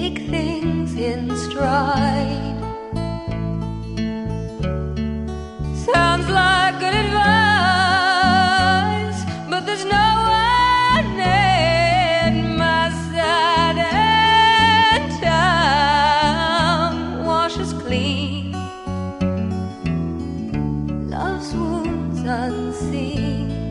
take things in stride. Sounds like good advice, but there's no one at my side, and time washes clean love's wounds unseen.